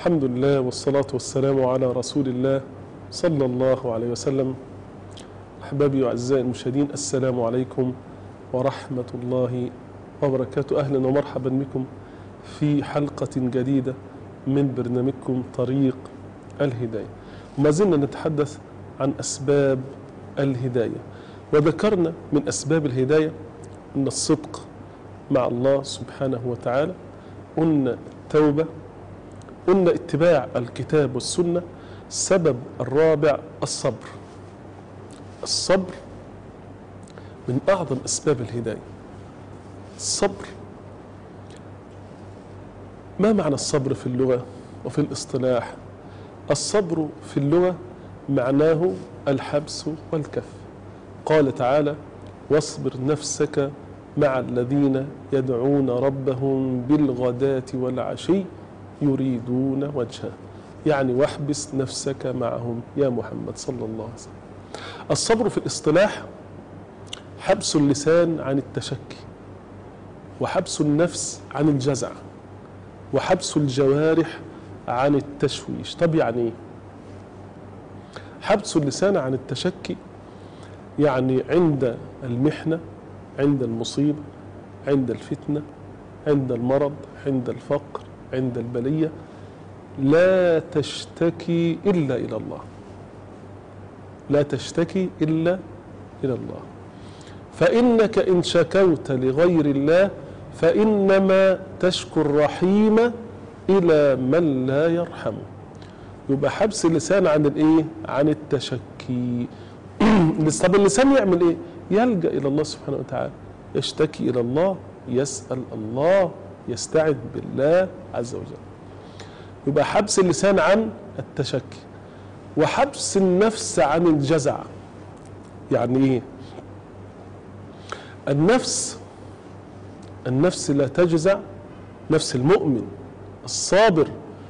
الحمد لله والصلاة والسلام على رسول الله صلى الله عليه وسلم. أحبابي وأعزائي المشاهدين، السلام عليكم ورحمة الله وبركاته. أهلا ومرحبا بكم في حلقة جديدة من برنامجكم طريق الهداية. وما زلنا نتحدث عن أسباب الهداية، وذكرنا من أسباب الهداية أن الصدق مع الله سبحانه وتعالى، قلنا التوبة، قلنا اتباع الكتاب والسنة. السبب الرابع الصبر. الصبر من أعظم أسباب الهداية. الصبر، ما معنى الصبر في اللغة وفي الاصطلاح؟ الصبر في اللغة معناه الحبس والكف. قال تعالى: واصبر نفسك مع الذين يدعون ربهم بالغداة والعشي يريدون وجهه، يعني واحبس نفسك معهم يا محمد صلى الله عليه وسلم. الصبر في الاصطلاح حبس اللسان عن التشكي، وحبس النفس عن الجزع، وحبس الجوارح عن التشويش. طب يعني ايه حبس اللسان عن التشكي؟ يعني عند المحنة، عند المصيبة، عند الفتنة، عند المرض، عند الفقر، عند البلية، لا تشتكي إلا إلى الله. لا تشتكي إلا إلى الله، فإنك إن شكوت لغير الله فإنما تشكو الرحيم إلى من لا يرحمه. يبقى حبس اللسان عن الإيه؟ عن التشكي. طب اللسان يعمل إيه؟ يلجأ إلى الله سبحانه وتعالى، يشتكي إلى الله، يسأل الله، يستعذ بالله عز وجل. يبقى حبس اللسان عن التشكي، وحبس النفس عن الجزع. يعني ايه؟ النفس لا تجزع. نفس المؤمن الصابر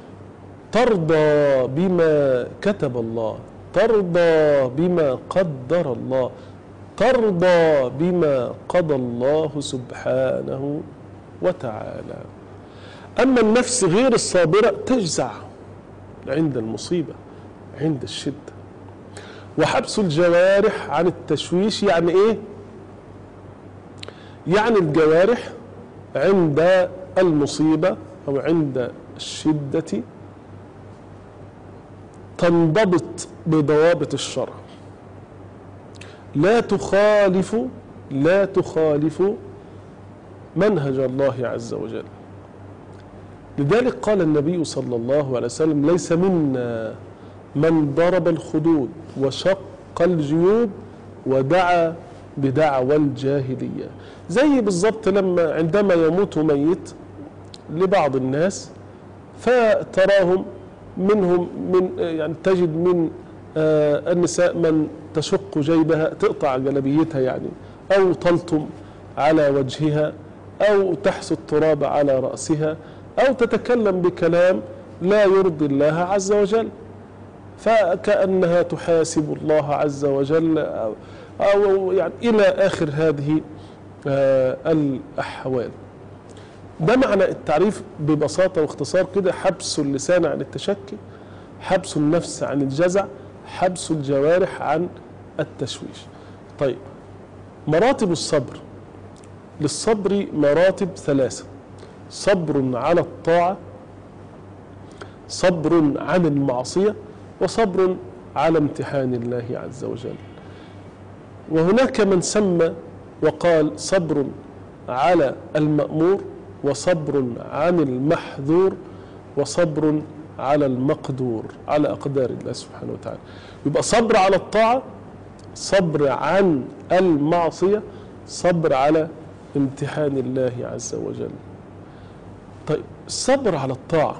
ترضى بما كتب الله، ترضى بما قدر الله، ترضى بما قضى الله سبحانه وتعالى. أما النفس غير الصابرة تجزع عند المصيبة، عند الشدة. وحبس الجوارح عن التشويش، يعني إيه؟ يعني الجوارح عند المصيبة أو عند الشدة تنضبط بضوابط الشرع، لا تخالف منهج الله عز وجل. لذلك قال النبي صلى الله عليه وسلم: ليس منا من ضرب الخدود وشق الجيوب ودعا بدعوى الجاهلية. زي بالضبط عندما يموت ميت لبعض الناس، فتراهم منهم يعني تجد من النساء من تشق جيبها، تقطع جلبيتها يعني، أو تلطم على وجهها، أو تحث التراب على رأسها، أو تتكلم بكلام لا يرضي الله عز وجل، فكأنها تحاسب الله عز وجل، أو يعني إلى آخر هذه الأحوال. ده معنى التعريف ببساطة واختصار كده: حبس اللسان عن التشكي، حبس النفس عن الجزع، حبس الجوارح عن التشويش. طيب، مراتب الصبر. للصبر مراتب ثلاثة: صبر على الطاعة، صبر عن المعصية، وصبر على امتحان الله عز وجل. وهناك من سمى وقال: صبر على المأمور، وصبر عن المحذور، وصبر على المقدور، على أقدار الله سبحانه وتعالى. يبقى صبر على الطاعة، صبر عن المعصية، صبر على امتحان الله عز وجل. طيب، الصبر على الطاعة.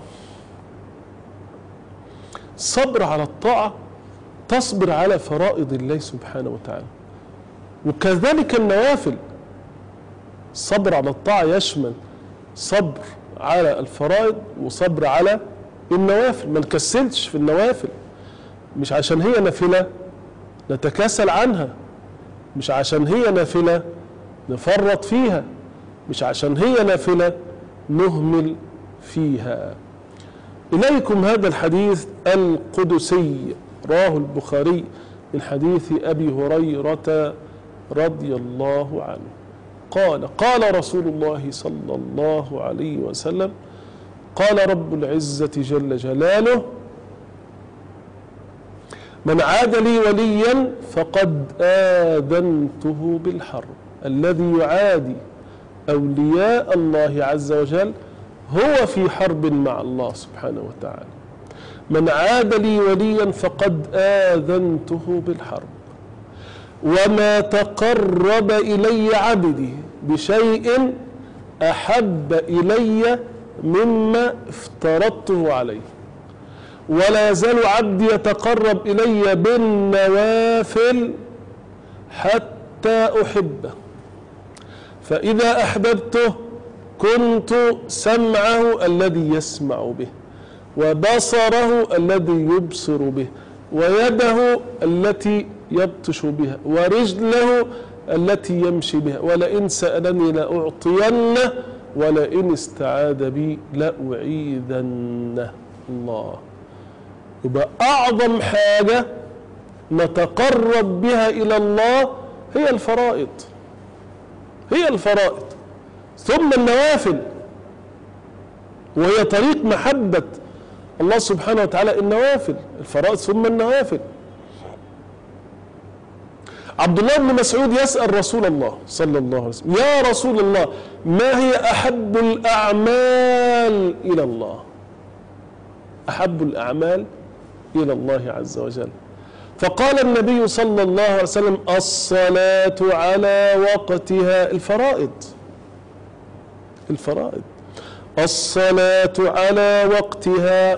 الصبر على الطاعة تصبر على فرائض الله سبحانه وتعالى، وكذلك النوافل. الصبر على الطاعة يشمل صبر على الفرائض وصبر على النوافل. ما نكسلش في النوافل، مش عشان هي نافلة نتكاسل عنها، مش عشان هي نافلة نفرط فيها، مش عشان هي نافلة نهمل فيها. إليكم هذا الحديث القدسي، رواه البخاري من حديث أبي هريرة رضي الله عنه قال: قال رسول الله صلى الله عليه وسلم: قال رب العزة جل جلاله: من عاد لي وليا فقد آذنته بالحرب. الذي يعادي أولياء الله عز وجل هو في حرب مع الله سبحانه وتعالى. من عاد لي وليا فقد آذنته بالحرب. وما تقرب إلي عبدي بشيء أحب إلي مما افترضته عليه، ولا يزال عبدي يتقرب إلي بالنوافل حتى أحبه، فإذا أحببته كنت سمعه الذي يسمع به، وبصره الذي يبصر به، ويده التي يبطش بها، ورجله التي يمشي بها، ولئن سألني لأعطينه، ولئن استعاذ بي لأعيذنه. الله. يبقى أعظم حاجة نتقرب بها إلى الله هي الفرائض، هي الفرائض، ثم النوافل، وهي طريق محبة الله سبحانه وتعالى. النوافل، الفرائض ثم النوافل. عبد الله بن مسعود يسأل رسول الله صلى الله عليه وسلم: يا رسول الله، ما هي أحب الأعمال إلى الله؟ أحب الأعمال إلى الله عز وجل. فقال النبي صلى الله عليه وسلم: الصلاة على وقتها. الفرائض، الفرائض، الصلاة على وقتها.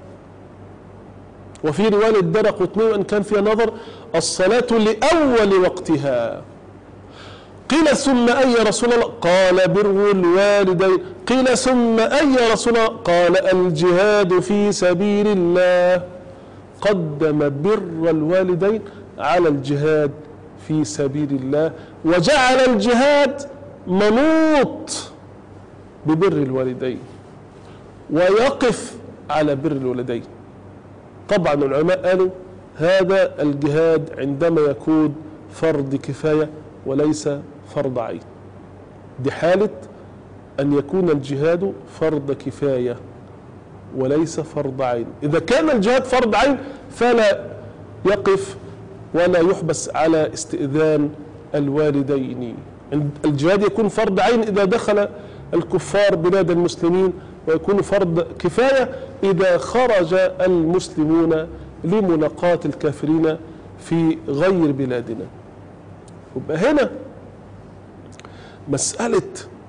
وفي رواية الدرقطني وإن كان فيها نظر: الصلاة لأول وقتها. قيل: ثم أي يا رسول الله؟ قال: بر الوالدين. قيل: ثم أي يا رسول الله؟ قال: الجهاد في سبيل الله. قدم بر الوالدين على الجهاد في سبيل الله، وجعل الجهاد منوط ببر الوالدين، ويقف على بر الوالدين. طبعا العلماء قالوا هذا الجهاد عندما يكون فرض كفاية وليس فرض عين. دي حالة أن يكون الجهاد فرض كفاية وليس فرض عين. إذا كان الجهاد فرض عين فلا يقف ولا يحبس على استئذان الوالدين. الجهاد يكون فرض عين إذا دخل الكفار بلاد المسلمين، ويكون فرض كفاية إذا خرج المسلمون لملاقاة الكافرين في غير بلادنا. يبقى هنا مسألة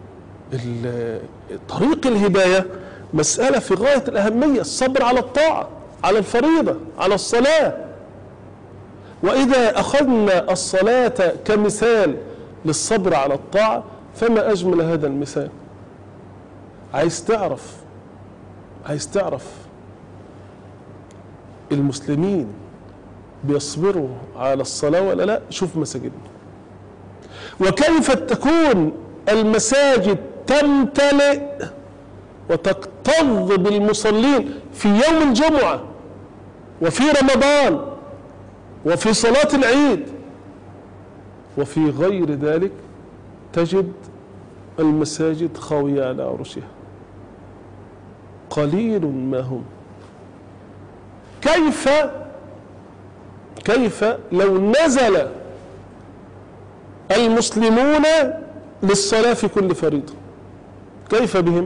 طريق الهداية مسألة في غاية الأهمية. الصبر على الطاعة، على الفريضة، على الصلاة. وإذا أخذنا الصلاة كمثال للصبر على الطاعة فما أجمل هذا المثال. عايز تعرف المسلمين بيصبروا على الصلاة ولا لا؟ شوف مساجدنا، وكيف تكون المساجد تمتلئ وتكتظ بالمصلين في يوم الجمعة وفي رمضان وفي صلاة العيد، وفي غير ذلك تجد المساجد خاوية على عروشها، قليل ما هم. كيف لو نزل المسلمون للصلاة في كل فريضة؟ كيف بهم؟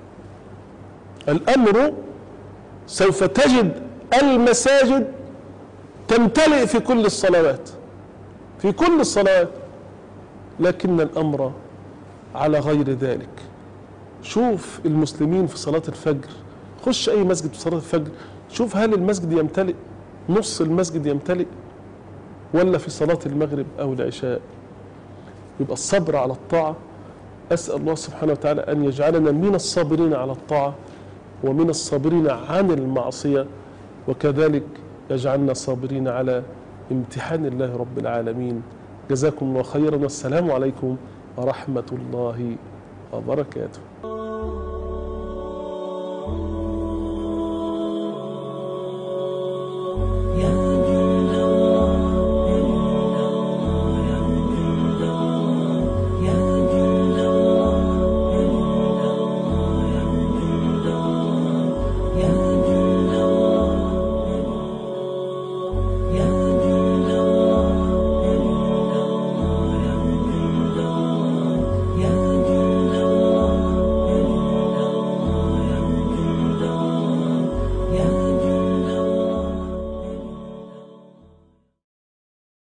الأمر سوف تجد المساجد تمتلئ في كل الصلوات، في كل الصلوات، لكن الأمر على غير ذلك. شوف المسلمين في صلاة الفجر، خش أي مسجد في صلاة الفجر، شوف هل المسجد يمتلئ، نص المسجد يمتلئ، ولا في صلاة المغرب أو العشاء. يبقى الصبر على الطاعة، أسأل الله سبحانه وتعالى أن يجعلنا من الصابرين على الطاعة ومن الصابرين عن المعصية، وكذلك يجعلنا صابرين على امتحان الله رب العالمين. جزاكم الله خيرا، والسلام عليكم ورحمة الله وبركاته.